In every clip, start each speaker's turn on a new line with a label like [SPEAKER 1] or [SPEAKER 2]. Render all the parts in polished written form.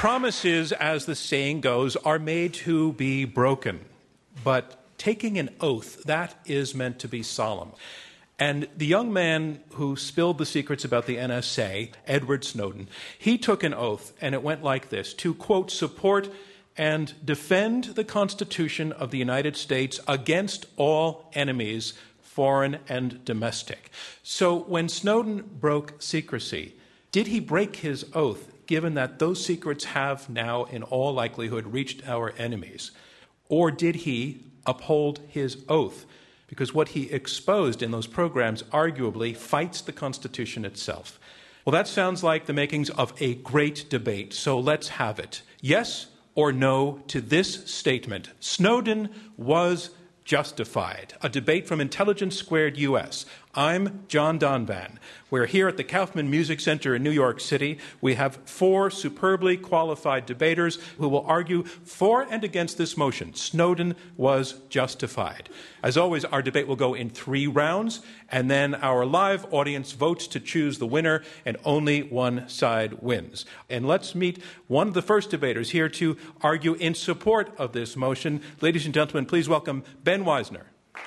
[SPEAKER 1] Promises, as the saying goes, are made to be broken. But taking an oath, that is meant to be solemn. And the young man who spilled the secrets about the NSA, Edward Snowden, he took an oath, and it went like this, to, quote, support and defend the Constitution of the United States against all enemies, foreign and domestic. So when Snowden broke secrecy, did he break his oath, given that those secrets have now, in all likelihood, reached our enemies? Or did he uphold his oath? Because what he exposed in those programs arguably fights the Constitution itself. Well, that sounds like the makings of a great debate, so let's have it. Yes or no to this statement: Snowden was justified. A debate from Intelligence Squared US. I'm John Donvan. We're here at the Kaufman Music Center in New York City. We have 4 superbly qualified debaters who will argue for and against this motion. Snowden was justified. As always, our debate will go in 3 rounds, and then our live audience votes to choose the winner, and only one side wins. And let's meet one of the first debaters here to argue in support of this motion. Ladies and gentlemen, please welcome Ben Wizner.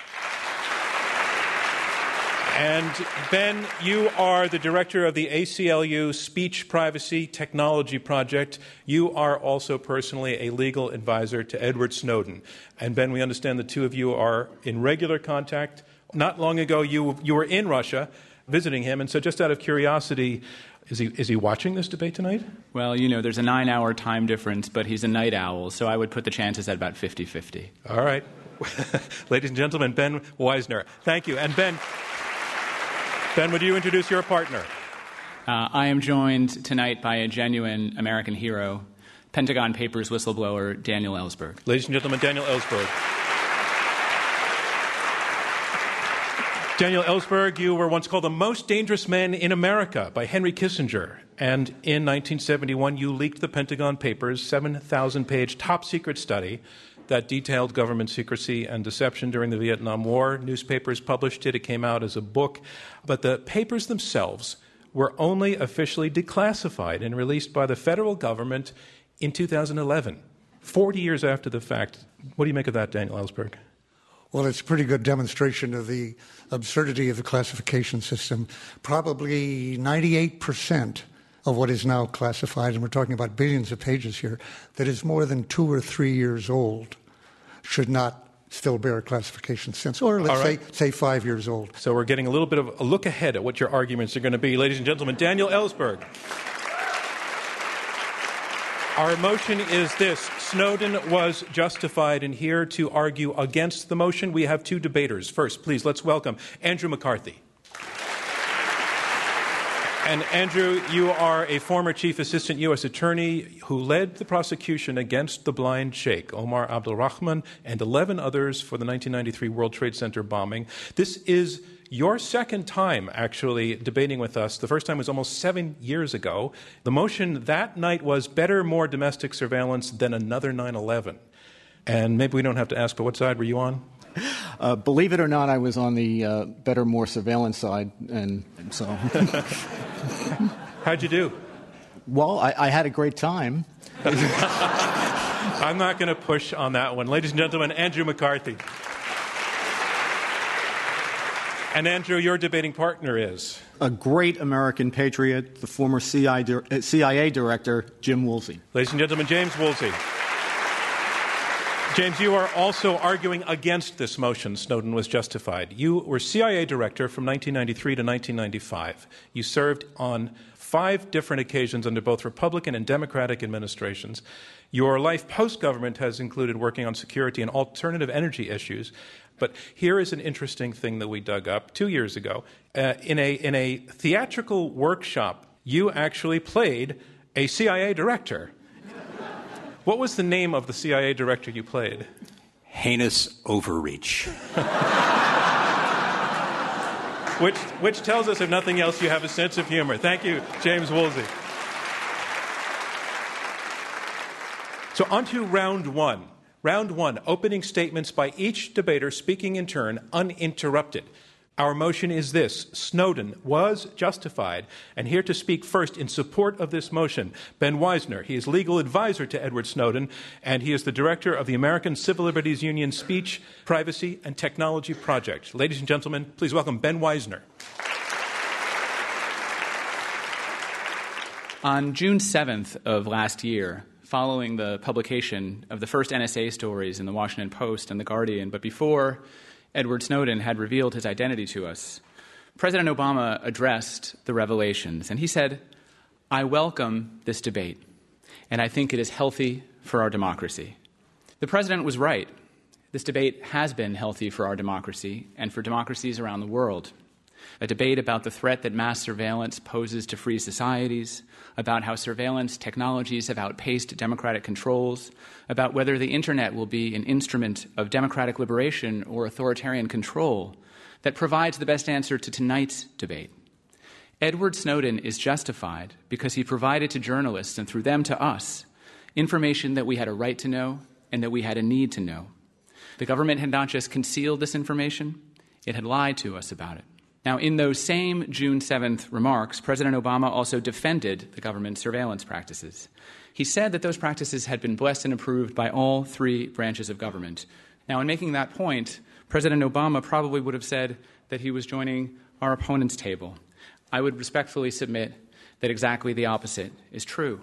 [SPEAKER 1] And Ben, you are the director of the ACLU Speech Privacy Technology Project. You are also personally a legal advisor to Edward Snowden. And Ben, we understand the two of you are in regular contact. Not long ago, you were in Russia visiting him. And so just out of curiosity, is he watching this debate tonight?
[SPEAKER 2] Well, you know, there's a 9-hour time difference, but he's a night owl, so I would put the chances at about 50-50.
[SPEAKER 1] All right. Ladies and gentlemen, Ben Wizner. Thank you. And Ben, would you introduce your partner?
[SPEAKER 2] I am joined tonight by a genuine American hero, Pentagon Papers whistleblower Daniel Ellsberg.
[SPEAKER 1] Ladies and gentlemen, Daniel Ellsberg. Daniel Ellsberg, you were once called the most dangerous man in America by Henry Kissinger. And in 1971, you leaked the Pentagon Papers' 7,000-page top-secret study that detailed government secrecy and deception during the Vietnam War. Newspapers published it. It came out as a book. But the papers themselves were only officially declassified and released by the federal government in 2011, 40 years after the fact. What do you make of that, Daniel Ellsberg?
[SPEAKER 3] Well, it's a pretty good demonstration of the absurdity of the classification system. Probably 98% of what is now classified, and we're talking about billions of pages here, that is more than 2 or 3 years old, should not still bear a classification sense, or let's say 5 years old.
[SPEAKER 1] So we're getting a little bit of a look ahead at what your arguments are going to be. Ladies and gentlemen, Daniel Ellsberg. Our motion is this: Snowden was justified. And here to argue against the motion, we have 2 debaters. First, please, let's welcome Andrew McCarthy. And Andrew, you are a former chief assistant U.S. attorney who led the prosecution against the blind sheikh, Omar Abdul-Rahman, and 11 others for the 1993 World Trade Center bombing. This is your second time, actually, debating with us. The first time was almost 7 years ago. The motion that night was better, more domestic surveillance than another 9/11. And maybe we don't have to ask, but what side were you on?
[SPEAKER 4] Believe it or not, I was on the better, more surveillance side, and so.
[SPEAKER 1] How'd you do?
[SPEAKER 4] Well, I had a great time.
[SPEAKER 1] I'm not going to push on that one. Ladies and gentlemen, Andrew McCarthy. And Andrew, your debating partner is?
[SPEAKER 4] A great American patriot, the former CIA director, Jim Woolsey.
[SPEAKER 1] Ladies and gentlemen, James Woolsey. James, you are also arguing against this motion, Snowden was justified. You were CIA director from 1993 to 1995. You served on 5 different occasions under both Republican and Democratic administrations. Your life post-government has included working on security and alternative energy issues. But here is an interesting thing that we dug up 2 years ago. In a theatrical workshop, you actually played a CIA director. What was the name of the CIA director you played?
[SPEAKER 5] Heinous overreach.
[SPEAKER 1] Which tells us, if nothing else, you have a sense of humor. Thank you, James Woolsey. So on to round one. Round one, opening statements by each debater speaking in turn, uninterrupted. Our motion is this: Snowden was justified. And here to speak first in support of this motion, Ben Wizner. He is legal advisor to Edward Snowden, and he is the director of the American Civil Liberties Union Speech, Privacy, and Technology Project. Ladies and gentlemen, please welcome Ben Wizner.
[SPEAKER 2] On June 7th of last year, following the publication of the first NSA stories in the Washington Post and the Guardian, but before Edward Snowden had revealed his identity to us, President Obama addressed the revelations, and he said, "I welcome this debate, and I think it is healthy for our democracy." The president was right. This debate has been healthy for our democracy and for democracies around the world. A debate about the threat that mass surveillance poses to free societies, about how surveillance technologies have outpaced democratic controls, about whether the internet will be an instrument of democratic liberation or authoritarian control, that provides the best answer to tonight's debate. Edward Snowden is justified because he provided to journalists, and through them to us, information that we had a right to know and that we had a need to know. The government had not just concealed this information, it had lied to us about it. Now, in those same June 7th remarks, President Obama also defended the government's surveillance practices. He said that those practices had been blessed and approved by all three branches of government. Now, in making that point, President Obama probably would have said that he was joining our opponent's table. I would respectfully submit that exactly the opposite is true.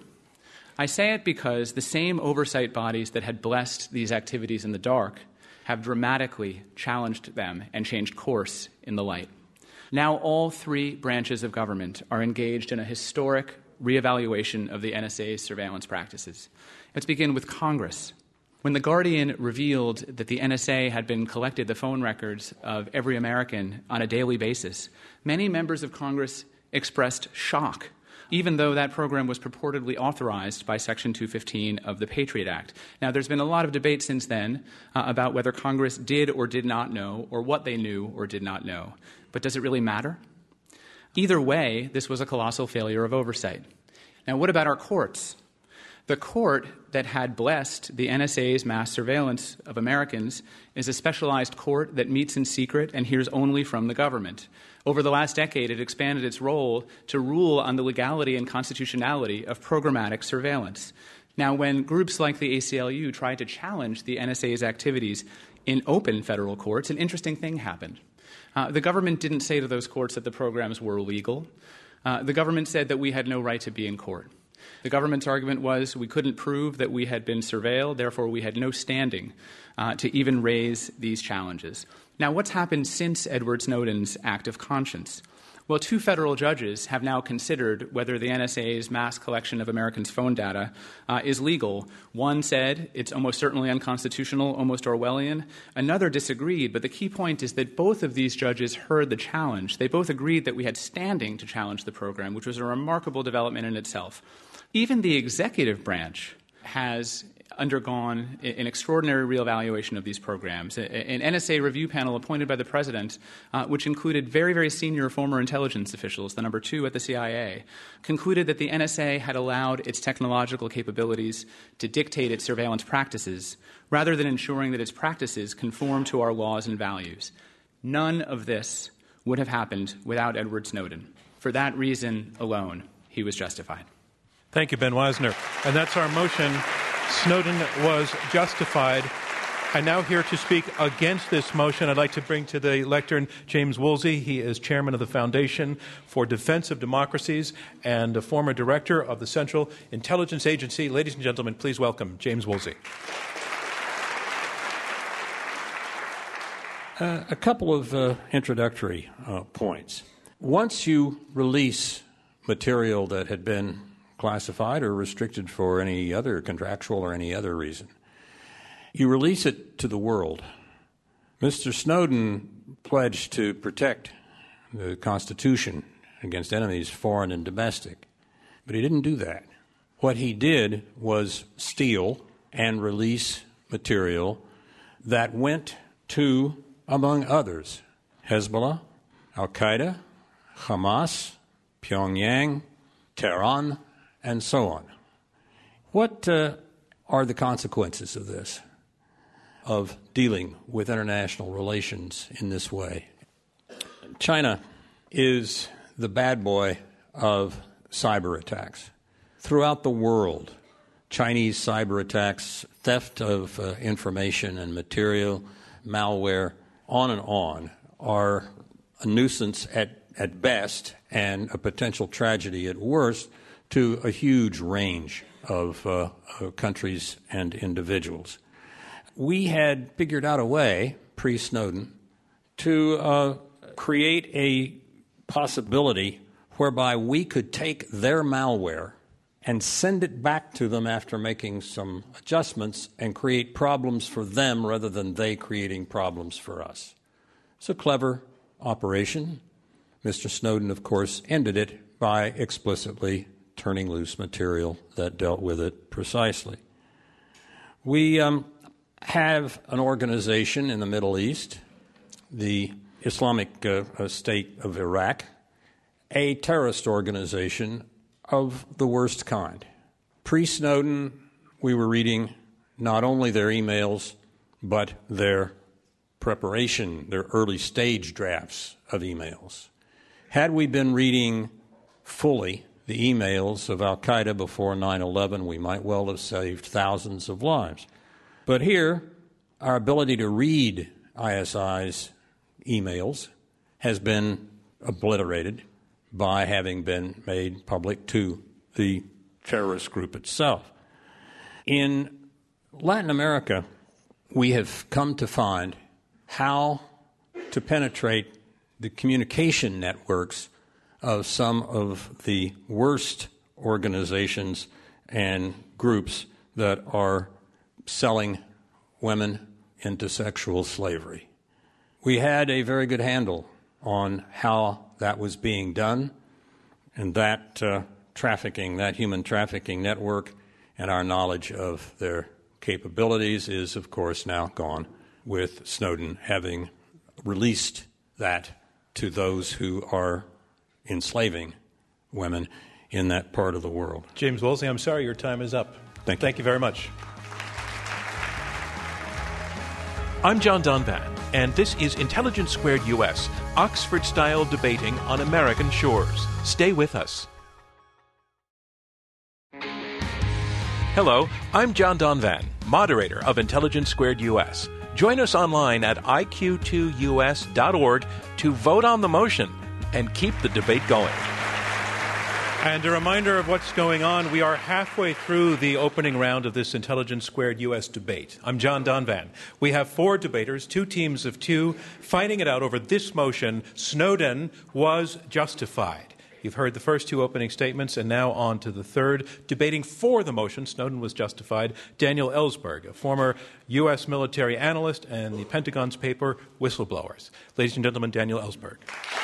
[SPEAKER 2] I say it because the same oversight bodies that had blessed these activities in the dark have dramatically challenged them and changed course in the light. Now all three branches of government are engaged in a historic reevaluation of the NSA's surveillance practices. Let's begin with Congress. When The Guardian revealed that the NSA had been collecting the phone records of every American on a daily basis, many members of Congress expressed shock, even though that program was purportedly authorized by Section 215 of the Patriot Act. Now, there's been a lot of debate since then about whether Congress did or did not know, or what they knew or did not know. But does it really matter? Either way, this was a colossal failure of oversight. Now, what about our courts? The court that had blessed the NSA's mass surveillance of Americans is a specialized court that meets in secret and hears only from the government. Over the last decade, it expanded its role to rule on the legality and constitutionality of programmatic surveillance. Now, when groups like the ACLU tried to challenge the NSA's activities in open federal courts, an interesting thing happened. The government didn't say to those courts that the programs were illegal. The government said that we had no right to be in court. The government's argument was we couldn't prove that we had been surveilled, therefore we had no standing to even raise these challenges. Now, what's happened since Edward Snowden's act of conscience? Well, two federal judges have now considered whether the NSA's mass collection of Americans' phone data is legal. One said it's almost certainly unconstitutional, almost Orwellian. Another disagreed, but the key point is that both of these judges heard the challenge. They both agreed that we had standing to challenge the program, which was a remarkable development in itself. Even the executive branch has undergone an extraordinary reevaluation of these programs. An NSA review panel appointed by the president, which included very, very senior former intelligence officials, the number 2 at the CIA, concluded that the NSA had allowed its technological capabilities to dictate its surveillance practices rather than ensuring that its practices conform to our laws and values. None of this would have happened without Edward Snowden. For that reason alone, he was justified.
[SPEAKER 1] Thank you, Ben Wizner. And that's our motion. Snowden was justified. And now here to speak against this motion, I'd like to bring to the lectern James Woolsey. He is chairman of the Foundation for Defense of Democracies and a former director of the Central Intelligence Agency. Ladies and gentlemen, please welcome James Woolsey.
[SPEAKER 6] A couple of introductory points. Once you release material that had been classified or restricted for any other contractual or any other reason, you release it to the world. Mr. Snowden pledged to protect the Constitution against enemies, foreign and domestic, but he didn't do that. What he did was steal and release material that went to, among others, Hezbollah, Al-Qaeda, Hamas, Pyongyang, Tehran, and so on. What are the consequences of this, of dealing with international relations in this way? China is the bad boy of cyber attacks. Throughout the world, Chinese cyber attacks, theft of information and material, malware, on, are a nuisance at best and a potential tragedy at worst to a huge range of countries and individuals. We had figured out a way, pre-Snowden, to create a possibility whereby we could take their malware and send it back to them after making some adjustments and create problems for them rather than they creating problems for us. It's a clever operation. Mr. Snowden, of course, ended it by explicitly turning loose material that dealt with it precisely. We have an organization in the Middle East, the Islamic State of Iraq, a terrorist organization of the worst kind. Pre-Snowden, we were reading not only their emails, but their preparation, their early stage drafts of emails. Had we been reading fully the emails of Al-Qaeda before 9/11, we might well have saved thousands of lives. But here, our ability to read ISI's emails has been obliterated by having been made public to the terrorist group itself. In Latin America, we have come to find how to penetrate the communication networks of some of the worst organizations and groups that are selling women into sexual slavery. We had a very good handle on how that was being done, and that trafficking, that human trafficking network, and our knowledge of their capabilities is, of course, now gone, with Snowden having released that to those who are enslaving women in that part of the world.
[SPEAKER 1] James Woolsey, I'm sorry your time is up. Thank you very much. I'm John Donvan, and this is Intelligence Squared US, Oxford-style debating on American shores. Stay with us. Hello, I'm John Donvan, moderator of Intelligence Squared US. Join us online at iq2us.org to vote on the motion and keep the debate going. And a reminder of what's going on. We are halfway through the opening round of this Intelligence Squared U.S. debate. I'm John Donvan. We have 4 debaters, 2 teams of 2, fighting it out over this motion: Snowden was justified. You've heard the first 2 opening statements, and now on to the third. Debating for the motion, Snowden was justified, Daniel Ellsberg, a former U.S. military analyst and the Pentagon's paper Whistleblowers. Ladies and gentlemen, Daniel Ellsberg.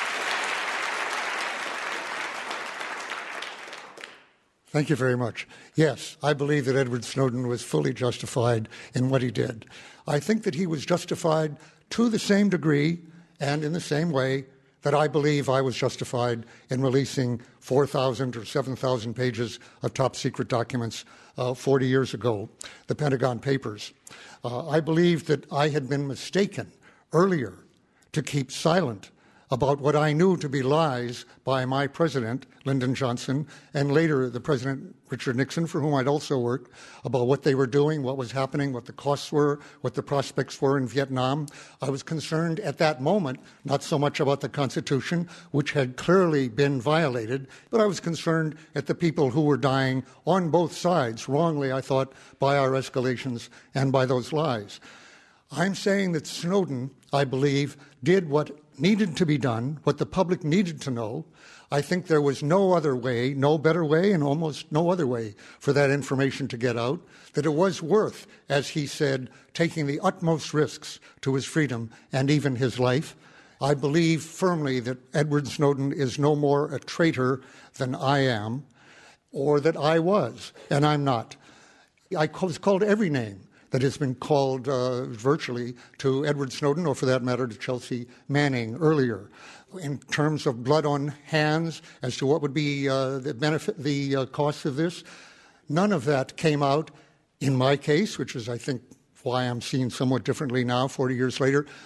[SPEAKER 3] Thank you very much. Yes, I believe that Edward Snowden was fully justified in what he did. I think that he was justified to the same degree and in the same way that I believe I was justified in releasing 4,000 or 7,000 pages of top-secret documents 40 years ago, the Pentagon Papers. I believe that I had been mistaken earlier to keep silent about what I knew to be lies by my president, Lyndon Johnson, and later the President Richard Nixon, for whom I'd also worked, about what they were doing, what was happening, what the costs were, what the prospects were in Vietnam. I was concerned at that moment, not so much about the Constitution, which had clearly been violated, but I was concerned at the people who were dying on both sides, wrongly, I thought, by our escalations and by those lies. I'm saying that Snowden, I believe, did what needed to be done, what the public needed to know. I think there was no other way, no better way, and almost no other way for that information to get out, that it was worth, as he said, taking the utmost risks to his freedom and even his life. I believe firmly that Edward Snowden is no more a traitor than I am, or that I was, and I'm not. I was called every name that has been called virtually to Edward Snowden, or for that matter to Chelsea Manning earlier, in terms of blood on hands as to what would be the benefit, the cost of this. None of that came out in my case, which is, I think, why I'm seen somewhat differently now, 40 years later.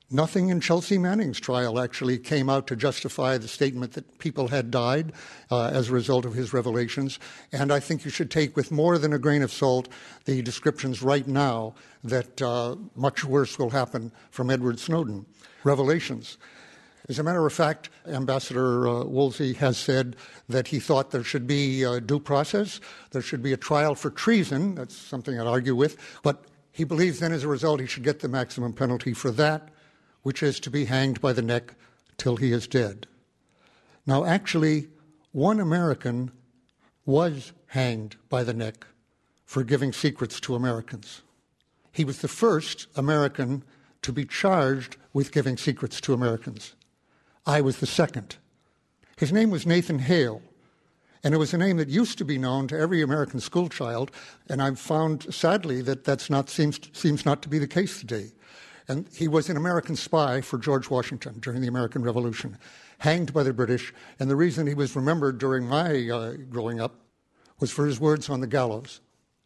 [SPEAKER 3] Nothing in Chelsea Manning's trial actually came out to justify the statement that people had died as a result of his revelations. And I think you should take with more than a grain of salt the descriptions right now that much worse will happen from Edward Snowden. Revelations. As a matter of fact, Ambassador Woolsey has said that he thought there should be due process, there should be a trial for treason. That's something I'd argue with. But he believes then as a result he should get the maximum penalty for that, which is to be hanged by the neck till he is dead. Now, actually, one American was hanged by the neck for giving secrets to Americans. He was the first American to be charged with giving secrets to Americans. I was the second. His name was Nathan Hale, and it was a name that used to be known to every American schoolchild, and I've found, sadly, that seems not to be the case today. And he was an American spy for George Washington during the American Revolution, hanged by the British. And the reason he was remembered during my growing up was for his words on the gallows.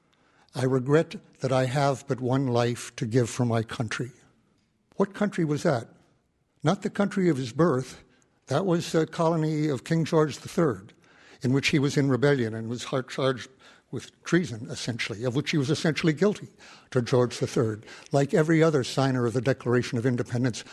[SPEAKER 3] I regret that I have but one life to give for my country. What country was that? Not the country of his birth. That was a colony of King George III, in which he was in rebellion and was charged with treason, essentially, of which he was essentially guilty to George III, like every other signer of the Declaration of Independence,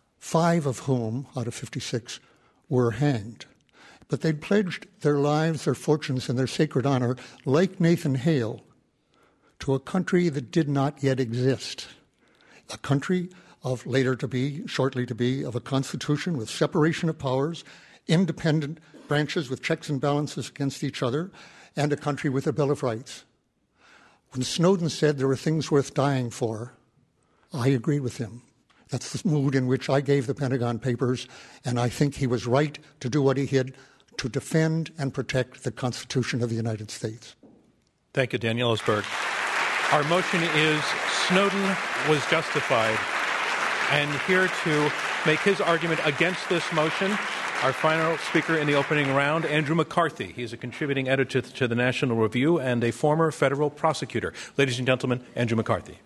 [SPEAKER 3] 5 of whom, out of 56, were hanged. But they'd pledged their lives, their fortunes, and their sacred honor, like Nathan Hale, to a country that did not yet exist, a country of shortly to be, of a constitution with separation of powers, independent branches with checks and balances against each other, and a country with a Bill of Rights. When Snowden said there were things worth dying for, I agreed with him. That's the mood in which I gave the Pentagon Papers, and I think he was right to do what he did to defend and protect the Constitution of the United States.
[SPEAKER 1] Thank you, Daniel Ellsberg. Our motion is Snowden was justified. And here to make his argument against this motion, our final speaker in the opening round, Andrew McCarthy. He is a contributing editor to the National Review and a former federal prosecutor. Ladies and gentlemen, Andrew McCarthy.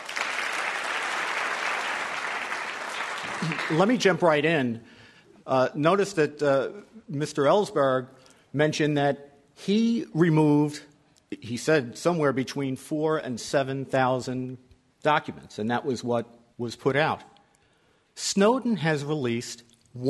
[SPEAKER 4] Let me jump right in. Notice that Mr. Ellsberg mentioned that he removed, he said, somewhere between 4,000 and 7,000 documents, and that was what was put out. Snowden has released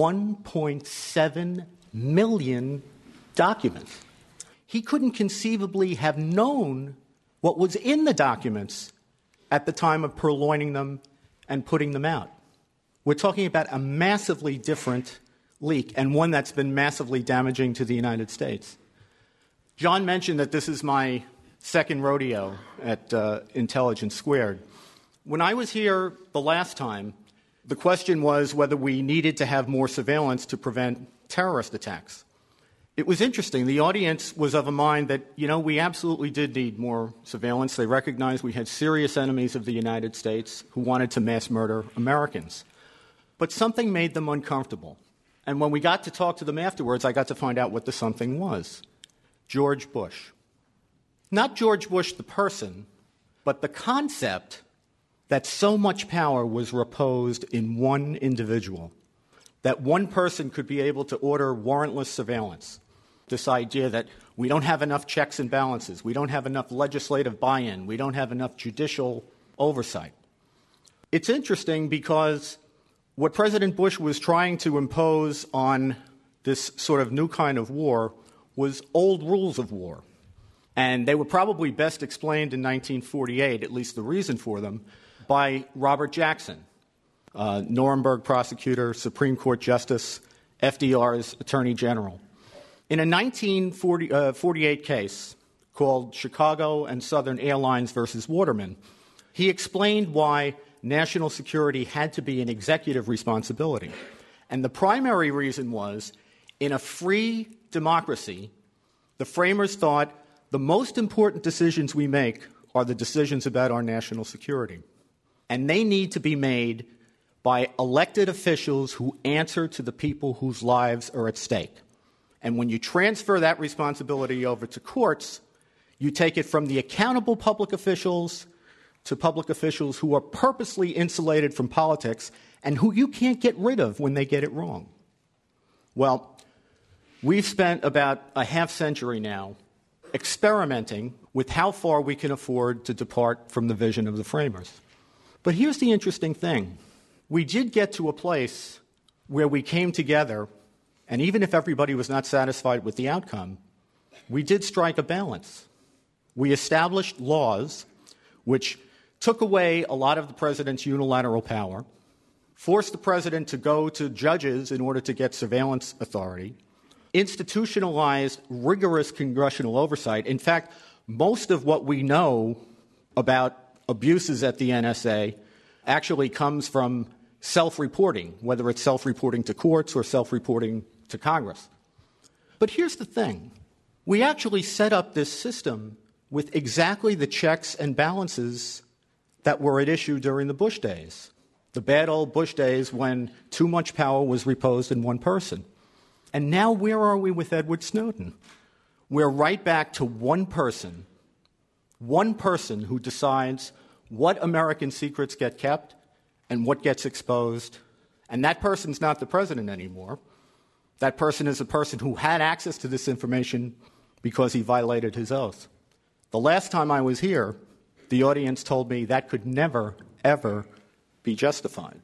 [SPEAKER 4] 1.7 million documents. He couldn't conceivably have known what was in the documents at the time of purloining them and putting them out. We're talking about a massively different leak, and one that's been massively damaging to the United States. John mentioned that this is my second rodeo at Intelligence Squared. When I was here the last time, the question was whether we needed to have more surveillance to prevent terrorist attacks. It was interesting. The audience was of a mind that, we absolutely did need more surveillance. They recognized we had serious enemies of the United States who wanted to mass murder Americans. But something made them uncomfortable. And when we got to talk to them afterwards, I got to find out what the something was. George Bush. Not George Bush the person, but the concept that so much power was reposed in one individual, that one person could be able to order warrantless surveillance. This idea that we don't have enough checks and balances, we don't have enough legislative buy-in, we don't have enough judicial oversight. It's interesting because what President Bush was trying to impose on this sort of new kind of war was old rules of war. And they were probably best explained in 1948, at least the reason for them, by Robert Jackson, Nuremberg prosecutor, Supreme Court Justice, FDR's Attorney General. In a 1948 case called Chicago and Southern Airlines versus Waterman, he explained why national security had to be an executive responsibility. And the primary reason was, in a free democracy, the framers thought the most important decisions we make are the decisions about our national security. And they need to be made by elected officials who answer to the people whose lives are at stake. And when you transfer that responsibility over to courts, you take it from the accountable public officials to public officials who are purposely insulated from politics and who you can't get rid of when they get it wrong. Well, we've spent about a half century now experimenting with how far we can afford to depart from the vision of the framers. But here's the interesting thing. We did get to a place where we came together, and even if everybody was not satisfied with the outcome, we did strike a balance. We established laws which took away a lot of the president's unilateral power, forced the president to go to judges in order to get surveillance authority, institutionalized rigorous congressional oversight. In fact, most of what we know about abuses at the NSA actually comes from self-reporting, whether it's self-reporting to courts or self-reporting to Congress. But here's the thing. We actually set up this system with exactly the checks and balances that were at issue during the Bush days, the bad old Bush days when too much power was reposed in one person. And now where are we with Edward Snowden? We're right back to one person who decides what American secrets get kept and what gets exposed. And that person's not the president anymore. That person is a person who had access to this information because he violated his oath. The last time I was here, the audience told me that could never, ever be justified.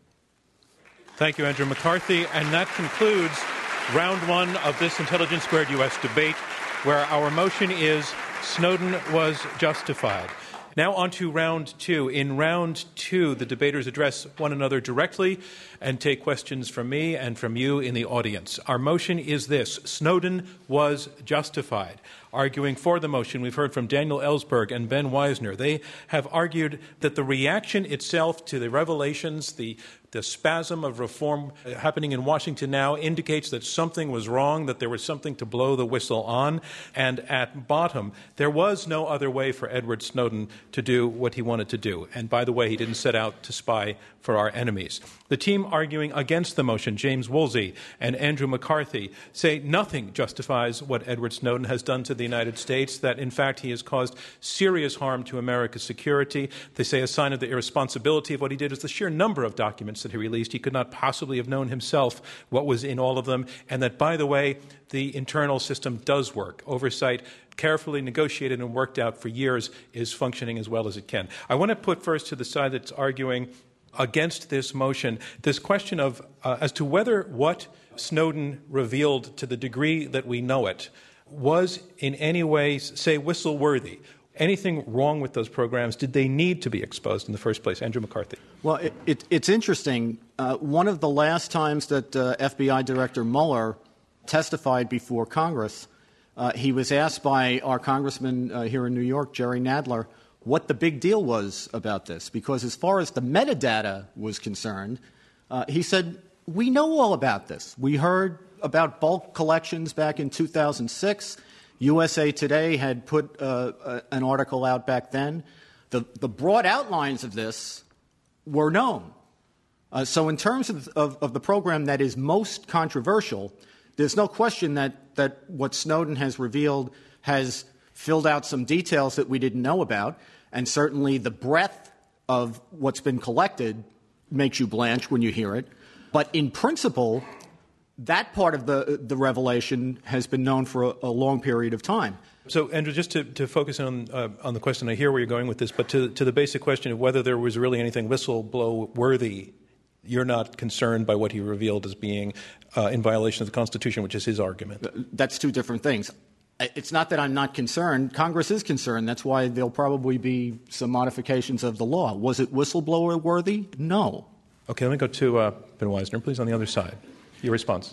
[SPEAKER 1] Thank you, Andrew McCarthy. And that concludes round one of this Intelligence Squared U.S. debate, where our motion is Snowden was justified. Now on to round two. In round two, the debaters address one another directly and take questions from me and from you in the audience. Our motion is this: Snowden was justified. Arguing for the motion, we've heard from Daniel Ellsberg and Ben Weisner. They have argued that the reaction itself to the revelations, the spasm of reform happening in Washington now indicates that something was wrong, that there was something to blow the whistle on. And at bottom, there was no other way for Edward Snowden to do what he wanted to do. And by the way, he didn't set out to spy for our enemies. The team arguing against the motion, James Woolsey and Andrew McCarthy, say nothing justifies what Edward Snowden has done to the United States, that in fact he has caused serious harm to America's security. They say a sign of the irresponsibility of what he did is the sheer number of documents that he released. He could not possibly have known himself what was in all of them, and that, by the way, the internal system does work. Oversight, carefully negotiated and worked out for years, is functioning as well as it can. I want to put first to the side that's arguing against this motion this question of as to whether what Snowden revealed, to the degree that we know it, was in any way, say, whistle-worthy. Anything wrong with those programs? Did they need to be exposed in the first place? Andrew McCarthy.
[SPEAKER 4] Well, it's interesting. One of the last times that FBI Director Mueller testified before Congress, he was asked by our congressman here in New York, Jerry Nadler, what the big deal was about this. Because as far as the metadata was concerned, he said, we know all about this. We heard about bulk collections back in 2006. USA Today had put an article out back then. The broad outlines of this were known. So in terms of the program that is most controversial, there's no question that what Snowden has revealed has filled out some details that we didn't know about, and certainly the breadth of what's been collected makes you blanch when you hear it. But in principle, that part of the revelation has been known for a long period of time.
[SPEAKER 1] So, Andrew, just to focus on the question, I hear where you're going with this, but to the basic question of whether there was really anything whistleblower-worthy, you're not concerned by what he revealed as being in violation of the Constitution, which is his argument.
[SPEAKER 4] That's two different things. It's not that I'm not concerned. Congress is concerned. That's why there'll probably be some modifications of the law. Was it whistleblower-worthy? No.
[SPEAKER 1] Okay, let me go to Ben Weisner, please, on the other side. Your response.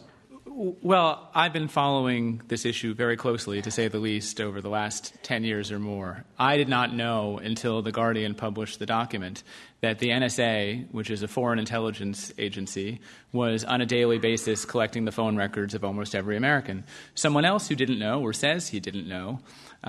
[SPEAKER 2] Well, I've been following this issue very closely, to say the least, over the last 10 years or more. I did not know until The Guardian published the document that the NSA, which is a foreign intelligence agency, was on a daily basis collecting the phone records of almost every American. Someone else who didn't know, or says he didn't know,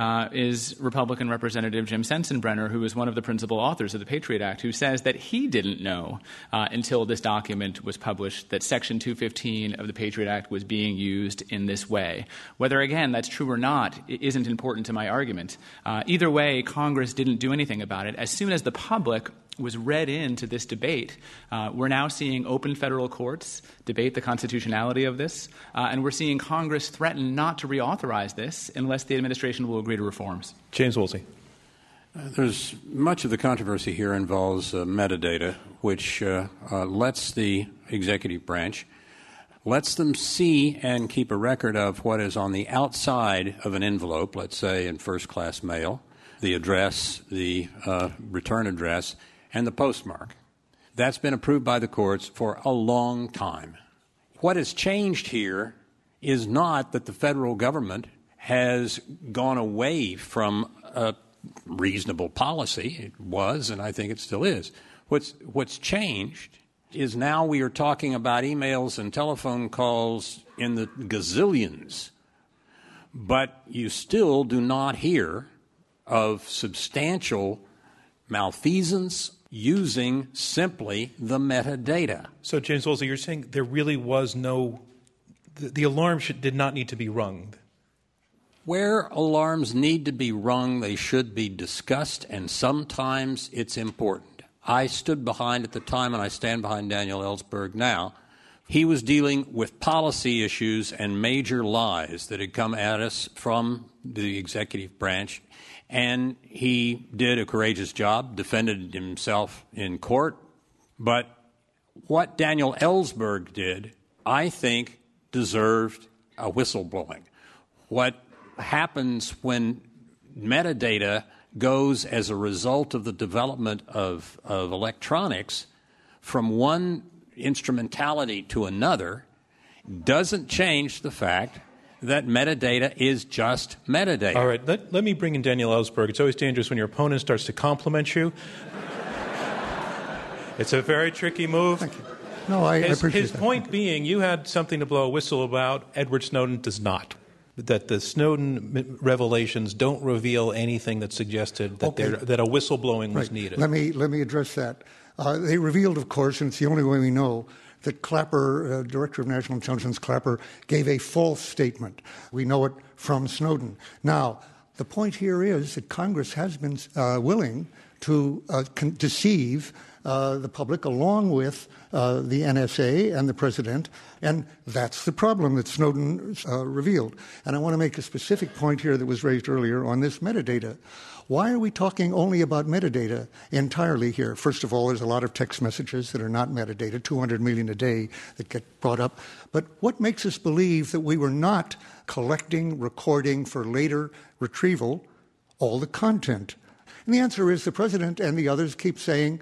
[SPEAKER 2] is Republican Representative Jim Sensenbrenner, who is one of the principal authors of the Patriot Act, who says that he didn't know until this document was published that Section 215 of the Patriot Act was being used in this way. Whether, again, that's true or not isn't important to my argument. Either way, Congress didn't do anything about it. As soon as the public was read into this debate. We're now seeing open federal courts debate the constitutionality of this, and we're seeing Congress threaten not to reauthorize this unless the administration will agree to reforms.
[SPEAKER 1] James Woolsey.
[SPEAKER 6] There's much of the controversy here involves metadata, which lets the executive branch lets them see and keep a record of what is on the outside of an envelope, let's say in first-class mail, the address, the return address, and the postmark. That's been approved by the courts for a long time. What has changed here is not that the federal government has gone away from a reasonable policy. It was, and I think it still is. What's changed is now we are talking about emails and telephone calls in the gazillions, but you still do not hear of substantial malfeasance using simply the metadata.
[SPEAKER 1] So, James Woolsey, you're saying there really was the alarm did not need to be rung.
[SPEAKER 6] Where alarms need to be rung, they should be discussed, and sometimes it's important. I stood behind at the time, and I stand behind Daniel Ellsberg now. He was dealing with policy issues and major lies that had come at us from the executive branch, and he did a courageous job, defended himself in court. But what Daniel Ellsberg did, I think, deserved a whistleblowing. What happens when metadata goes as a result of the development of electronics from one instrumentality to another doesn't change the fact that metadata is just metadata.
[SPEAKER 1] All right, let me bring in Daniel Ellsberg. It's always dangerous when your opponent starts to compliment you. It's a very tricky move.
[SPEAKER 3] Thank you. No, I appreciate
[SPEAKER 1] his
[SPEAKER 3] that.
[SPEAKER 1] point being, you had something to blow a whistle about. Edward Snowden does not. That the Snowden revelations don't reveal anything that suggested that that a whistleblowing was needed.
[SPEAKER 3] Let me address that. They revealed, of course, and it's the only way we know, that Clapper, Director of National Intelligence Clapper, gave a false statement. We know it from Snowden. Now, the point here is that Congress has been willing to deceive the public along with the NSA and the president, and that's the problem that Snowden revealed. And I want to make a specific point here that was raised earlier on this metadata. Why are we talking only about metadata entirely here? First of all, there's a lot of text messages that are not metadata, 200 million a day that get brought up. But what makes us believe that we were not collecting, recording for later retrieval all the content? And the answer is the president and the others keep saying,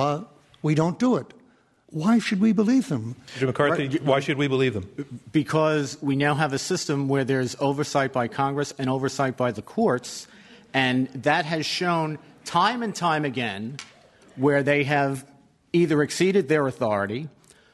[SPEAKER 3] we don't do it. Why should we believe them?
[SPEAKER 1] Mr. McCarthy, why should we believe them?
[SPEAKER 4] Because we now have a system where there's oversight by Congress and oversight by the courts, and that has shown time and time again where they have either exceeded their authority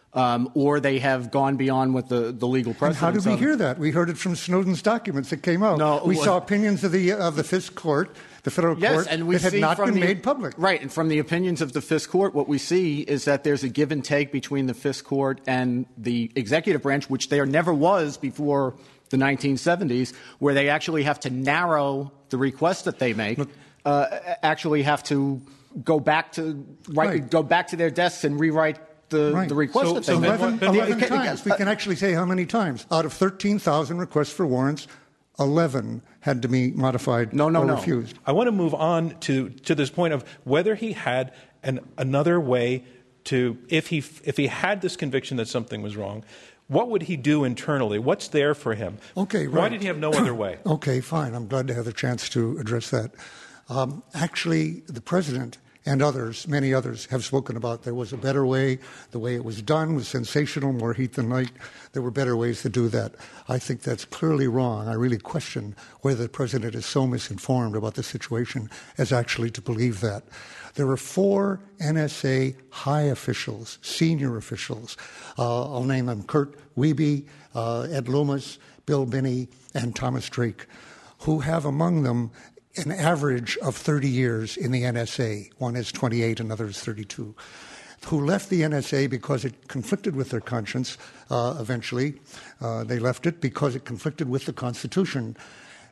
[SPEAKER 4] or they have gone beyond what the legal precedent.
[SPEAKER 3] And how did we hear that? We heard it from Snowden's documents that came out.
[SPEAKER 4] No,
[SPEAKER 3] we saw opinions of the FISC court, the federal court,
[SPEAKER 4] and we
[SPEAKER 3] that had not been made public.
[SPEAKER 4] Right, and from the opinions of the FISC court, what we see is that there's a give and take between the FISC court and the executive branch, which there never was before the 1970s, where they actually have to narrow the request that they make, actually have to go back to their desks and rewrite the request that they make.
[SPEAKER 3] 11 times. We can actually say how many times. Out of 13,000 requests for warrants, 11 had to be modified or refused.
[SPEAKER 1] I want to move on to this point of whether he had another way to, if he had this conviction that something was wrong, what would he do internally? What's there for him?
[SPEAKER 3] Okay, right.
[SPEAKER 1] Why did he have no other way?
[SPEAKER 3] Okay, fine. I'm glad to have the chance to address that. Actually, the president and others, many others, have spoken about there was a better way. The way it was done was sensational, more heat than light. There were better ways to do that. I think that's clearly wrong. I really question whether the president is so misinformed about the situation as actually to believe that. There were 4 NSA high officials, senior officials. I'll name them: Kurt Wiebe, Ed Loomis, Bill Binney, and Thomas Drake, who have among them an average of 30 years in the NSA. One is 28, another is 32, who left the NSA because it conflicted with their conscience eventually. They left it because it conflicted with the Constitution.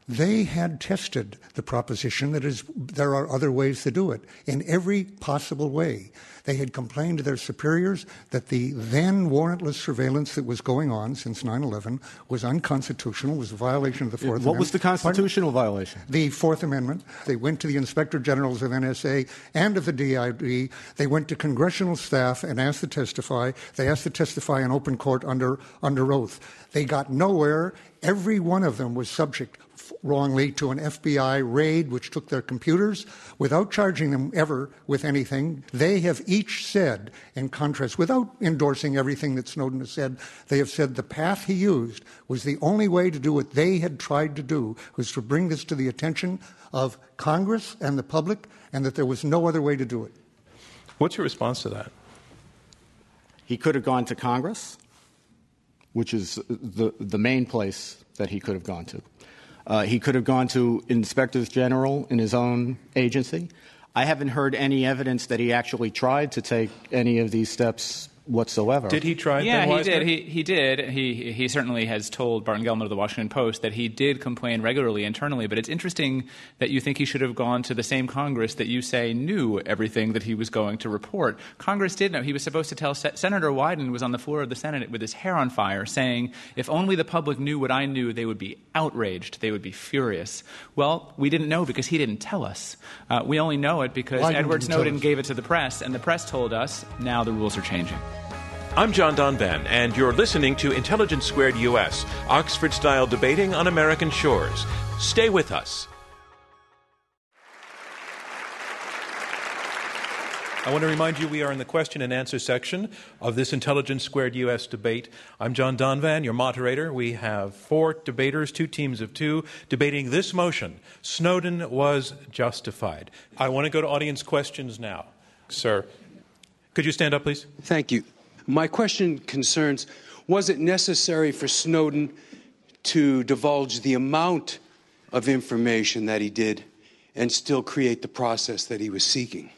[SPEAKER 3] They had tested the proposition that there are other ways to do it in every possible way. They had complained to their superiors that the then warrantless surveillance that was going on since 9/11 was unconstitutional, was a violation of the Fourth Amendment.
[SPEAKER 4] What was the constitutional violation?
[SPEAKER 3] The Fourth Amendment. They went to the Inspector Generals of NSA and of the DID. They went to congressional staff and asked to testify. They asked to testify in open court under oath. They got nowhere. Every one of them was subject wrongly to an FBI raid which took their computers without charging them ever with anything. They have each said, in contrast, without endorsing everything that Snowden has said, they have said the path he used was the only way to do what they had tried to do, was to bring this to the attention of Congress and the public, and that there was no other way to do it.
[SPEAKER 1] What's your response to that?
[SPEAKER 4] He could have gone to Congress, which is the main place that he could have gone to. He could have gone to inspectors general in his own agency. I haven't heard any evidence that he actually tried to take any of these steps whatsoever.
[SPEAKER 1] Did he try?
[SPEAKER 2] Yeah, he did. He did. He certainly has told Barton Gellman of the Washington Post that he did complain regularly internally. But it's interesting that you think he should have gone to the same Congress that you say knew everything that he was going to report. Congress did know. He was supposed to tell Senator Wyden was on the floor of the Senate with his hair on fire, saying, "If only the public knew what I knew, they would be outraged. They would be furious." Well, we didn't know because he didn't tell us. We only know it because Edward Snowden gave it to the press, and the press told us. Now the rules are changing.
[SPEAKER 7] I'm John Donvan, and you're listening to Intelligence Squared US, Oxford-style debating on American shores. Stay with us.
[SPEAKER 1] I want to remind you we are in the question and answer section of this Intelligence Squared US debate. I'm John Donvan, your moderator. We have 4 debaters, 2 teams of 2, debating this motion: Snowden was justified. I want to go to audience questions now. Sir, could you stand up, please?
[SPEAKER 8] Thank you. My question concerns, was it necessary for Snowden to divulge the amount of information that he did and still create the process that he was seeking?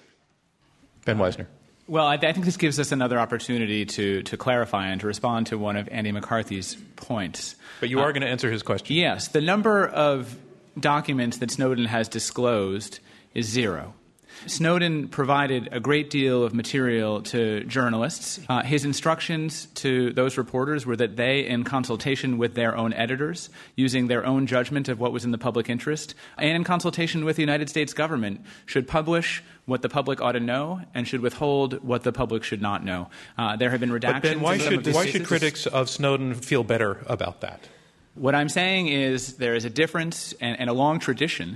[SPEAKER 1] Ben Weisner.
[SPEAKER 2] Well, I think this gives us another opportunity to clarify and to respond to one of Andy McCarthy's points.
[SPEAKER 1] But you are going to answer his question.
[SPEAKER 2] Yes. The number of documents that Snowden has disclosed is 0. Snowden provided a great deal of material to journalists. His instructions to those reporters were that they, in consultation with their own editors, using their own judgment of what was in the public interest, and in consultation with the United States government, should publish what the public ought to know and should withhold what the public should not know. There have been redactions.
[SPEAKER 1] But Ben, why should critics of Snowden feel better about that?
[SPEAKER 2] What I'm saying is there is a difference and a long tradition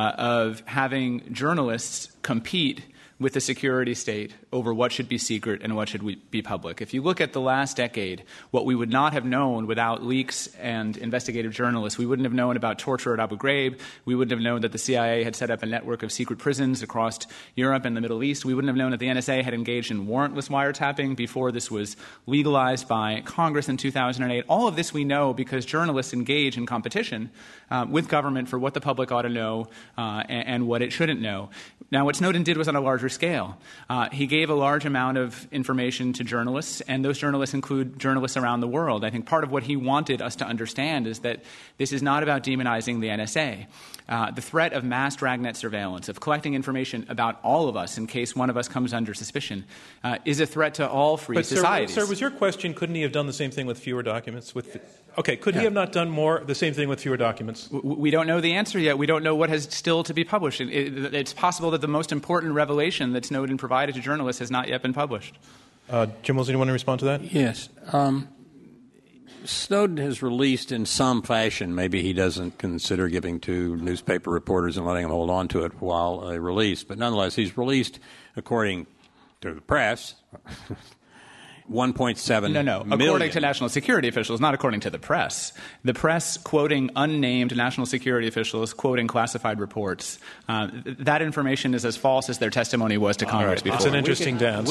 [SPEAKER 2] of having journalists compete with the security state over what should be secret and what should be public. If you look at the last decade, what we would not have known without leaks and investigative journalists, we wouldn't have known about torture at Abu Ghraib. We wouldn't have known that the CIA had set up a network of secret prisons across Europe and the Middle East. We wouldn't have known that the NSA had engaged in warrantless wiretapping before this was legalized by Congress in 2008. All of this we know because journalists engage in competition with government for what the public ought to know and what it shouldn't know. Now, what Snowden did was on a larger scale. He gave a large amount of information to journalists, and those journalists include journalists around the world. I think part of what he wanted us to understand is that this is not about demonizing the NSA. The threat of mass dragnet surveillance, of collecting information about all of us in case one of us comes under suspicion, is a threat to all free societies.
[SPEAKER 1] Sir, was your question, couldn't he have done the same thing with fewer documents? Okay, could he have not done the same thing with fewer documents?
[SPEAKER 2] We don't know the answer yet. We don't know what has still to be published. It's possible that the most important revelation that Snowden provided to journalists has not yet been published.
[SPEAKER 1] Jim Wilson, do you want to respond to that?
[SPEAKER 6] Yes. Snowden has released in some fashion, maybe he doesn't consider giving to newspaper reporters and letting them hold on to it while they release, but nonetheless, he's released, according to the press, 1.7 million.
[SPEAKER 2] According to national security officials, not according to the press. The press quoting unnamed national security officials, quoting classified reports. That information is as false as their testimony was to Congress before.
[SPEAKER 1] It's an interesting dance.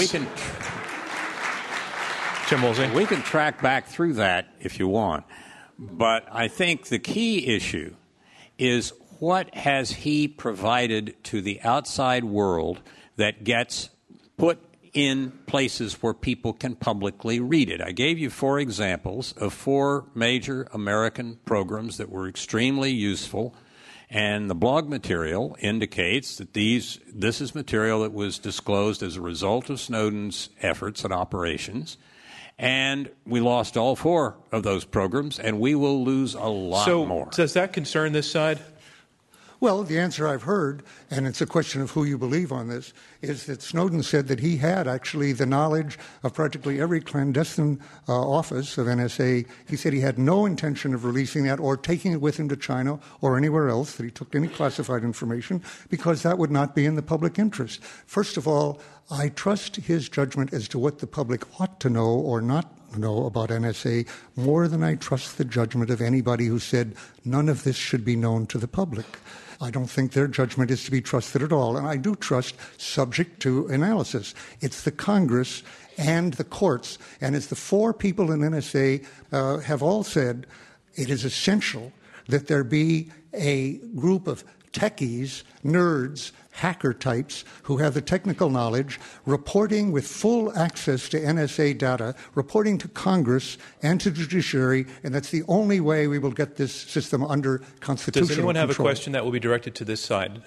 [SPEAKER 1] Jim Woolsey.
[SPEAKER 6] We can track back through that if you want. But I think the key issue is what has he provided to the outside world that gets put in places where people can publicly read it. I gave you 4 examples of 4 major American programs that were extremely useful And the blog material indicates that this is material that was disclosed as a result of Snowden's efforts and operations. And we lost all 4 of those programs, and we will lose a lot more.
[SPEAKER 1] So does that concern this side?
[SPEAKER 3] Well, the answer I've heard, and it's a question of who you believe on this, is that Snowden said that he had actually the knowledge of practically every clandestine office of NSA. He said he had no intention of releasing that or taking it with him to China or anywhere else, that he took any classified information, because that would not be in the public interest. First of all, I trust his judgment as to what the public ought to know or not know about NSA more than I trust the judgment of anybody who said none of this should be known to the public. I don't think their judgment is to be trusted at all. And I do trust subject to analysis. It's the Congress and the courts. And as the 4 people in NSA have all said, it is essential that there be a group of techies, nerds, hacker types who have the technical knowledge, reporting with full access to NSA data, reporting to Congress and to the judiciary, and that's the only way we will get this system under constitutional control.
[SPEAKER 1] Does anyone have a question that will be directed to this side?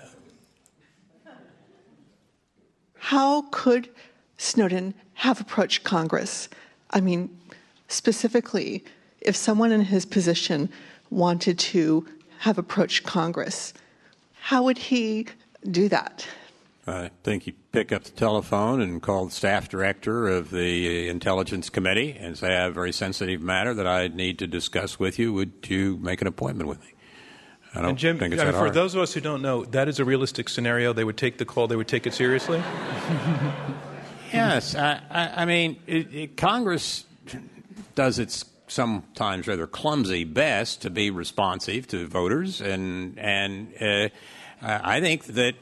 [SPEAKER 9] How could Snowden have approached Congress? I mean, specifically, if someone in his position wanted to have approached Congress, how would he do that?
[SPEAKER 6] I think you pick up the telephone and call the staff director of the Intelligence Committee and say, I have a very sensitive matter that I need to discuss with you. Would you make an appointment with me? I don't
[SPEAKER 1] Jim,
[SPEAKER 6] think it's that hard.
[SPEAKER 1] For those of us who don't know, that is a realistic scenario. They would take the call. They would take it seriously?
[SPEAKER 6] Yes. I mean, Congress does its sometimes rather clumsy best to be responsive to voters, and I think that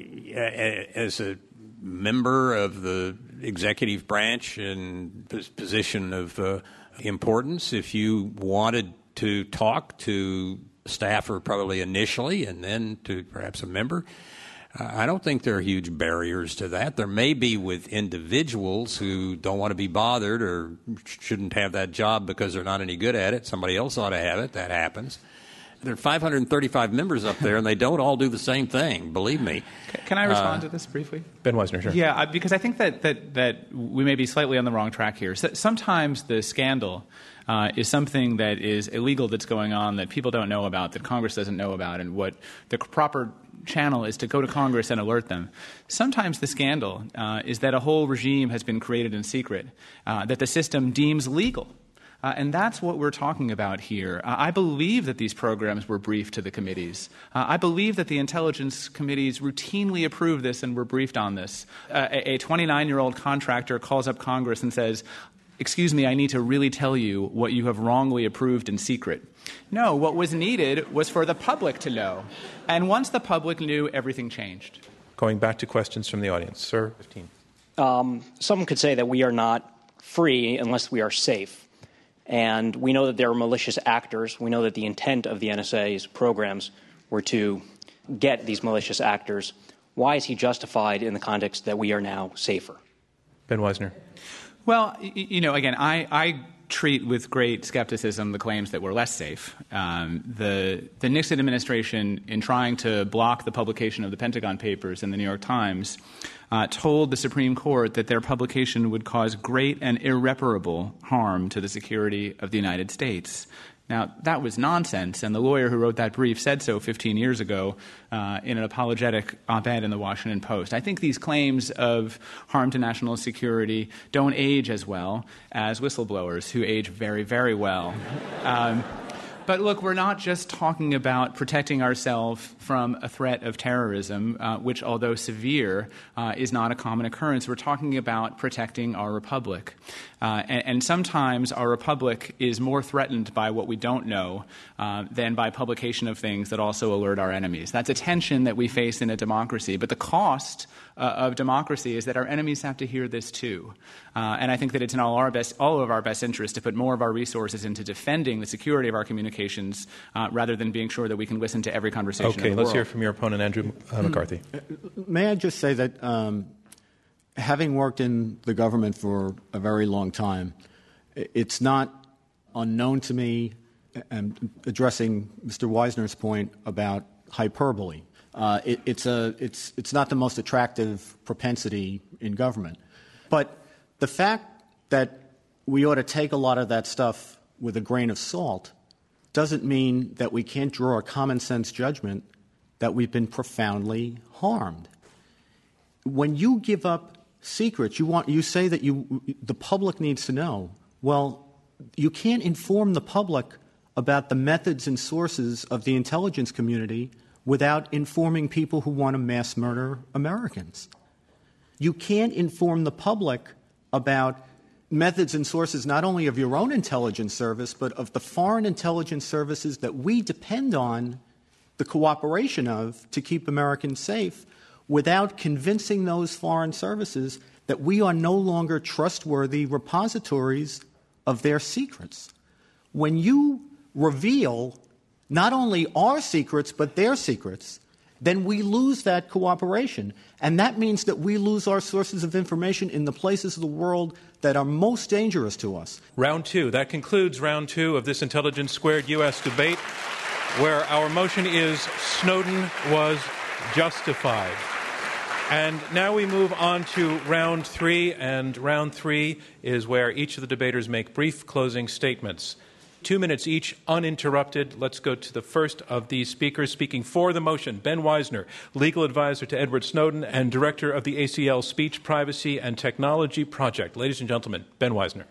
[SPEAKER 6] as a member of the executive branch and position of importance, if you wanted to talk to a staffer probably initially and then to perhaps a member, I don't think there are huge barriers to that. There may be with individuals who don't want to be bothered or shouldn't have that job because they're not any good at it. Somebody else ought to have it. That happens. There are 535 members up there, and they don't all do the same thing, believe me.
[SPEAKER 2] Can I respond to this briefly?
[SPEAKER 1] Ben Weisner, sure.
[SPEAKER 2] Yeah, because I think that we may be slightly on the wrong track here. Sometimes the scandal is something that is illegal that's going on that people don't know about, that Congress doesn't know about, and what the proper channel is to go to Congress and alert them. Sometimes the scandal is that a whole regime has been created in secret, that the system deems legal. And that's what we're talking about here. I believe that these programs were briefed to the committees. I believe that the intelligence committees routinely approve this and were briefed on this. A 29-year-old contractor calls up Congress and says, excuse me, I need to really tell you what you have wrongly approved in secret. No, what was needed was for the public to know. And once the public knew, everything changed.
[SPEAKER 1] Going back to questions from the audience. Sir, 15.
[SPEAKER 10] Someone could say that we are not free unless we are safe. And we know that there are malicious actors. We know that the intent of the NSA's programs were to get these malicious actors. Why is he justified in the context that we are now safer?
[SPEAKER 1] Ben Weisner.
[SPEAKER 2] Well, again, I treat with great skepticism the claims that we're less safe. The Nixon administration, in trying to block the publication of the Pentagon Papers in the New York Times, told the Supreme Court that their publication would cause great and irreparable harm to the security of the United States. Now, that was nonsense, and the lawyer who wrote that brief said so 15 years ago in an apologetic op-ed in the Washington Post. I think these claims of harm to national security don't age as well as whistleblowers, who age very, very well. But look, we're not just talking about protecting ourselves from a threat of terrorism, which, although severe, is not a common occurrence. We're talking about protecting our republic. And sometimes our republic is more threatened by what we don't know than by publication of things that also alert our enemies. That's a tension that we face in a democracy. But the cost of democracy is that our enemies have to hear this too. And I think that it's in all of our best interest to put more of our resources into defending the security of our communications rather than being sure that we can listen to every conversation in the world.
[SPEAKER 1] Okay, let's hear from your opponent, Andrew McCarthy.
[SPEAKER 4] May I just say that having worked in the government for a very long time, it's not unknown to me, and addressing Mr. Weisner's point about hyperbole. It's not the most attractive propensity in government. But the fact that we ought to take a lot of that stuff with a grain of salt doesn't mean that we can't draw a common sense judgment that we've been profoundly harmed. When you give up secrets, you say that the public needs to know. Well, you can't inform the public about the methods and sources of the intelligence community without informing people who want to mass murder Americans. You can't inform the public about methods and sources not only of your own intelligence service, but of the foreign intelligence services that we depend on the cooperation of to keep Americans safe, without convincing those foreign services that we are no longer trustworthy repositories of their secrets. When you reveal not only our secrets but their secrets, then we lose that cooperation. And that means that we lose our sources of information in the places of the world that are most dangerous to us.
[SPEAKER 1] Round two. That concludes round two of this Intelligence Squared U.S. debate, where our motion is Snowden was justified. And now we move on to round three, and round three is where each of the debaters make brief closing statements. 2 minutes each, uninterrupted. Let's go to the first of these speakers. Speaking for the motion, Ben Weisner, legal advisor to Edward Snowden and director of the ACL Speech, Privacy, and Technology Project. Ladies and gentlemen, Ben Weisner.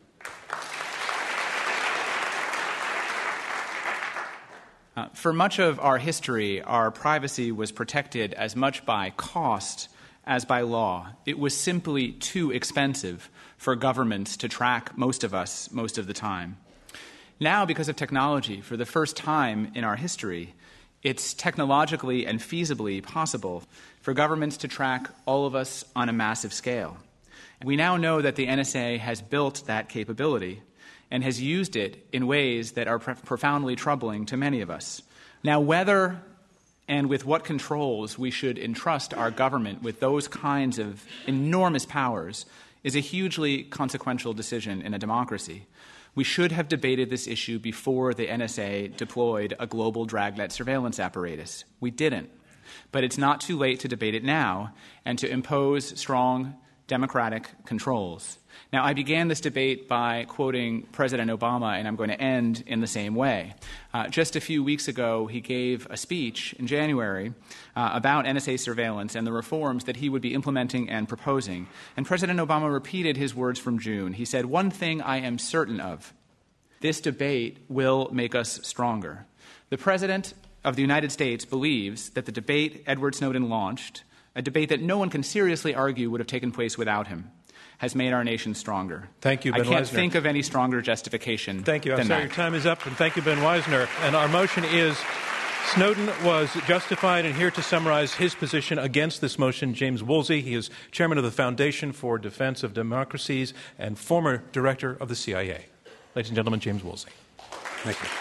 [SPEAKER 2] For much of our history, our privacy was protected as much by cost as by law. It was simply too expensive for governments to track most of us most of the time. Now, because of technology, for the first time in our history, it's technologically and feasibly possible for governments to track all of us on a massive scale. We now know that the NSA has built that capability and has used it in ways that are profoundly troubling to many of us. Now, whether and with what controls we should entrust our government with those kinds of enormous powers is a hugely consequential decision in a democracy. We should have debated this issue before the NSA deployed a global dragnet surveillance apparatus. We didn't. But it's not too late to debate it now and to impose strong democratic controls. Now, I began this debate by quoting President Obama, and I'm going to end in the same way. Just a few weeks ago, he gave a speech in January about NSA surveillance and the reforms that he would be implementing and proposing. And President Obama repeated his words from June. He said, "One thing I am certain of, this debate will make us stronger." The President of the United States believes that the debate Edward Snowden launched, a debate that no one can seriously argue would have taken place without him, has made our nation stronger.
[SPEAKER 1] Thank you, Ben Weisner.
[SPEAKER 2] I can't think of any stronger justification.
[SPEAKER 1] Thank you. I'm
[SPEAKER 2] than
[SPEAKER 1] sorry
[SPEAKER 2] that.
[SPEAKER 1] your time is up, and thank you, Ben Weisner. And our motion is Snowden was justified, and here to summarize his position against this motion, James Woolsey. He is chairman of the Foundation for Defense of Democracies and former director of the CIA. Ladies and gentlemen, James Woolsey.
[SPEAKER 6] Thank you.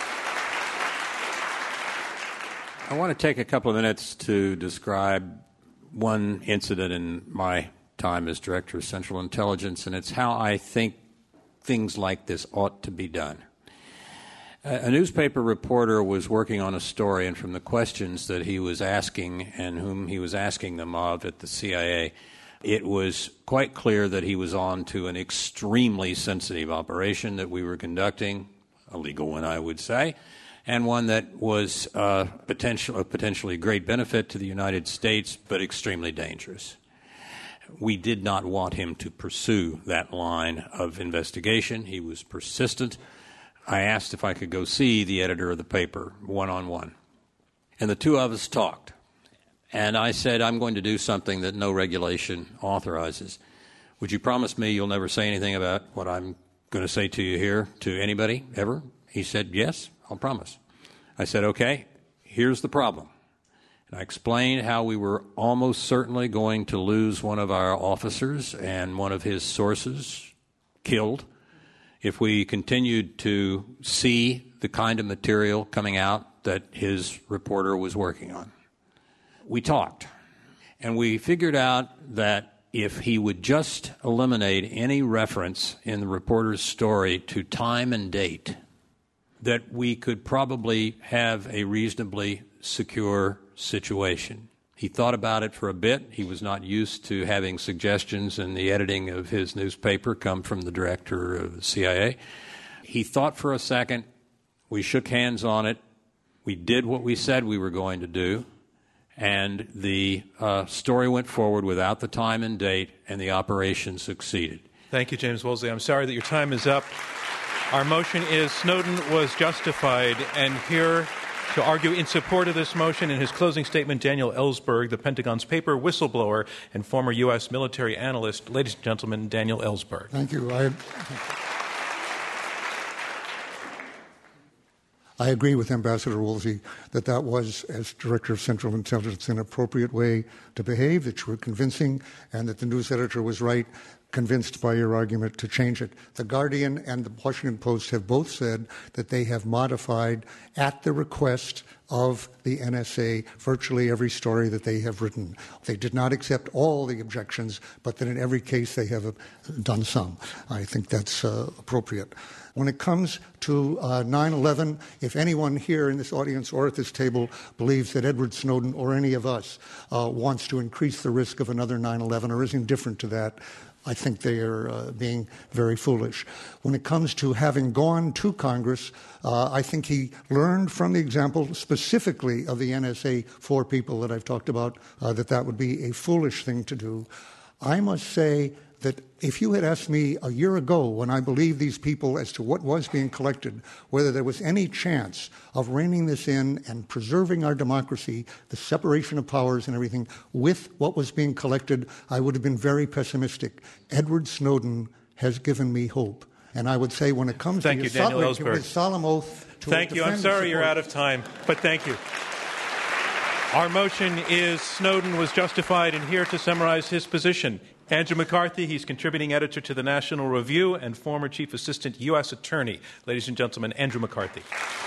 [SPEAKER 6] I want to take a couple of minutes to describe one incident in my time as Director of Central Intelligence, and it's how I think things like this ought to be done. A newspaper reporter was working on a story, and from the questions that he was asking and whom he was asking them of at the CIA, it was quite clear that he was on to an extremely sensitive operation that we were conducting, a legal one, I would say, and one that was of potentially great benefit to the United States, but extremely dangerous. We did not want him to pursue that line of investigation. He was persistent. I asked if I could go see the editor of the paper one-on-one. And the two of us talked. And I said, I'm going to do something that no regulation authorizes. Would you promise me you'll never say anything about what I'm going to say to you here to anybody, ever? He said, yes, I'll promise. I said, okay, here's the problem. And I explained how we were almost certainly going to lose one of our officers and one of his sources killed if we continued to see the kind of material coming out that his reporter was working on. We talked, and we figured out that if he would just eliminate any reference in the reporter's story to time and date, that we could probably have a reasonably secure situation. He thought about it for a bit. He was not used to having suggestions in the editing of his newspaper come from the director of the CIA. He thought for a second. We shook hands on it. We did what we said we were going to do. And the story went forward without the time and date, and the operation succeeded.
[SPEAKER 1] Thank you, James Woolsey. I'm sorry that your time is up. Our motion is Snowden was justified. And here to argue in support of this motion in his closing statement, Daniel Ellsberg, the Pentagon's paper whistleblower and former U.S. military analyst. Ladies and gentlemen, Daniel Ellsberg.
[SPEAKER 3] Thank you. I agree with Ambassador Woolsey that that was, as Director of Central Intelligence, an appropriate way to behave, that you were convincing, and that the news editor was right, convinced by your argument to change it. The Guardian and the Washington Post have both said that they have modified, at the request of the NSA, virtually every story that they have written. They did not accept all the objections, but that in every case they have done some. I think that's appropriate. When it comes to 9/11, if anyone here in this audience or at this table believes that Edward Snowden or any of us wants to increase the risk of another 9/11 or is indifferent to that, I think they are being very foolish. When it comes to having gone to Congress, I think he learned from the example specifically of the NSA 4 people that I've talked about that would be a foolish thing to do. I must say that if you had asked me a year ago, when I believed these people as to what was being collected, whether there was any chance of reining this in and preserving our democracy, the separation of powers and everything, with what was being collected, I would have been very pessimistic. Edward Snowden has given me hope. And I would say when it comes
[SPEAKER 1] to
[SPEAKER 3] your solemn oath to
[SPEAKER 1] Thank you. I'm sorry you're out of time, but thank you. Our motion is Snowden was justified, and here to summarize his position, Andrew McCarthy. He's contributing editor to the National Review and former chief assistant U.S. attorney. Ladies and gentlemen, Andrew McCarthy.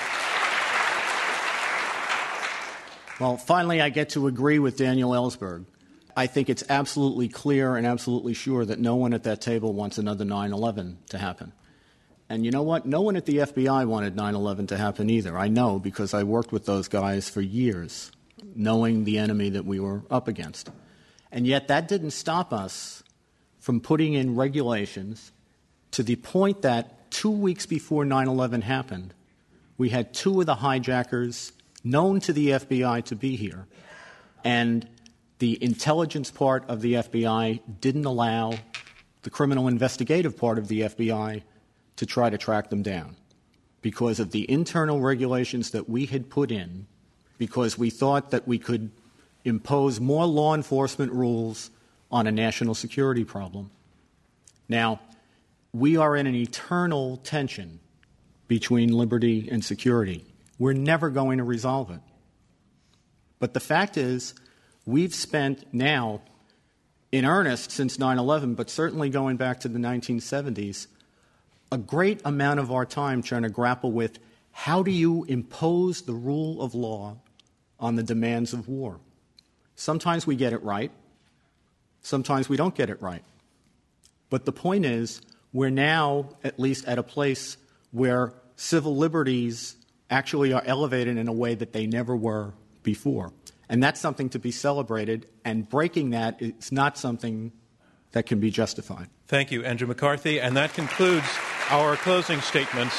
[SPEAKER 4] Well, finally, I get to agree with Daniel Ellsberg. I think it's absolutely clear and absolutely sure that no one at that table wants another 9/11 to happen. And you know what? No one at the FBI wanted 9/11 to happen either. I know because I worked with those guys for years, knowing the enemy that we were up against. And yet that didn't stop us from putting in regulations to the point that 2 weeks before 9/11 happened, we had 2 of the hijackers known to the FBI to be here. And the intelligence part of the FBI didn't allow the criminal investigative part of the FBI to try to track them down because of the internal regulations that we had put in, because we thought that we could impose more law enforcement rules on a national security problem. Now, we are in an eternal tension between liberty and security. We're never going to resolve it. But the fact is, we've spent now, in earnest since 9/11, but certainly going back to the 1970s, a great amount of our time trying to grapple with how do you impose the rule of law on the demands of war. Sometimes we get it right. Sometimes we don't get it right. But the point is, we're now at least at a place where civil liberties actually are elevated in a way that they never were before. And that's something to be celebrated, and breaking that is not something that can be justified.
[SPEAKER 1] Thank you, Andrew McCarthy. And that concludes our closing statements.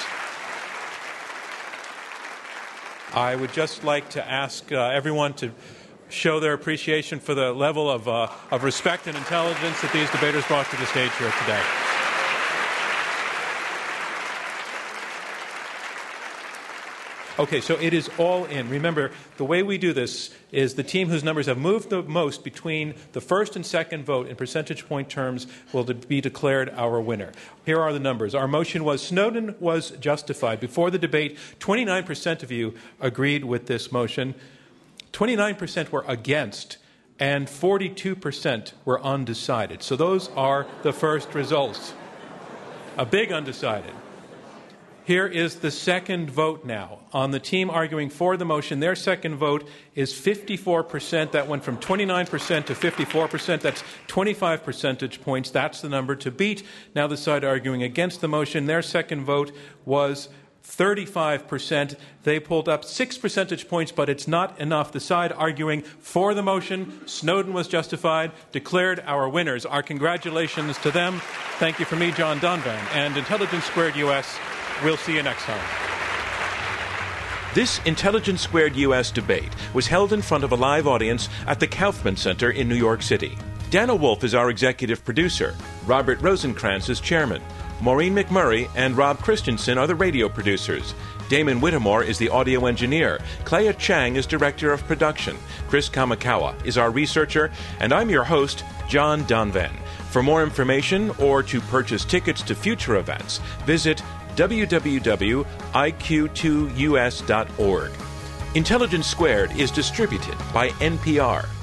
[SPEAKER 1] I would just like to ask everyone to show their appreciation for the level of respect and intelligence that these debaters brought to the stage here today. Okay, so it is all in. Remember, the way we do this is the team whose numbers have moved the most between the first and second vote in percentage point terms will be declared our winner. Here are the numbers. Our motion was Snowden was justified. Before the debate, 29% of you agreed with this motion. 29% were against, and 42% were undecided. So those are the first results. A big undecided. Here is the second vote now. On the team arguing for the motion, their second vote is 54%. That went from 29% to 54%. That's 25 percentage points. That's the number to beat. Now the side arguing against the motion, their second vote was 35%. They pulled up 6 percentage points, but it's not enough. The side arguing for the motion, Snowden was justified, declared our winners. Our congratulations to them. Thank you from me, John Donvan, and Intelligence Squared US. We'll see you next time.
[SPEAKER 7] This Intelligence Squared US debate was held in front of a live audience at the Kaufman Center in New York City. Dana Wolf is our executive producer. Robert Rosenkrantz is chairman. Maureen McMurray and Rob Christensen are the radio producers. Damon Whittemore is the audio engineer. Clea Chang is director of production. Chris Kamikawa is our researcher. And I'm your host, John Donvan. For more information or to purchase tickets to future events, visit www.iq2us.org. Intelligence Squared is distributed by NPR.